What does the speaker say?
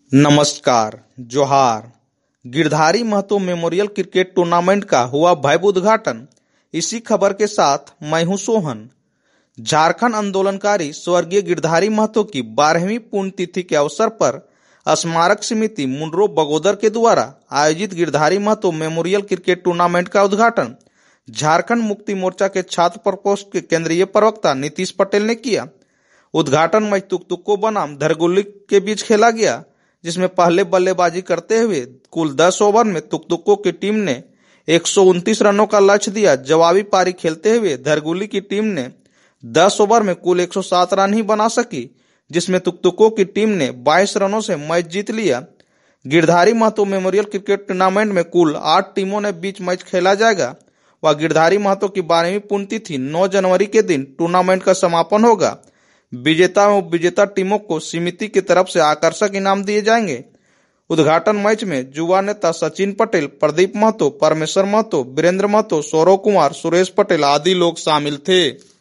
नमस्कार, जोहार। Girdhari Mahto memorial cricket tournament का हुआ भव्य उद्घाटन। इसी खबर के साथ मैं हूं सोहन। झारखंड आंदोलनकारी स्वर्गीय गिरधारी महतो की 12वीं पुण्यतिथि के अवसर पर स्मारक समिति मुंड्रो बगोदर के द्वारा आयोजित Girdhari Mahto memorial cricket tournament का उद्घाटन झारखंड मुक्ति मोर्चा के छात्र प्रकोष्ठ के केंद्रीय प्रवक्ता नीतीश पटेल ने किया। उद्घाटन मैच तुकतुको बनाम धरगुल्ली के बीच खेला गया, जिसमें पहले बल्लेबाजी करते हुए कुल 10 ओवर में तुकतुको की टीम ने 129 रनों का लक्ष्य दिया। जवाबी पारी खेलते हुए धरगुल्ली की टीम ने 10 ओवर में कुल 107 रन ही बना सकी, जिसमें तुकतुको की टीम ने 22 रनों से मैच जीत लिया। Girdhari Mahto memorial cricket tournament में कुल 8 टीमों ने बीच मैच खेला जाएगा। वह गिरधारी महतो की 12वीं पुण्यतिथि 9 जनवरी के दिन टूर्नामेंट का समापन होगा। विजेता व विजेता टीमों को समिति की तरफ से आकर्षक इनाम दिए जाएंगे। उद्घाटन मैच में युवा नेता सचिन पटेल, प्रदीप महतो, परमेश्वर महतो, वीरेंद्र महतो, सौरव कुमार, सुरेश पटेल आदि लोग शामिल थे।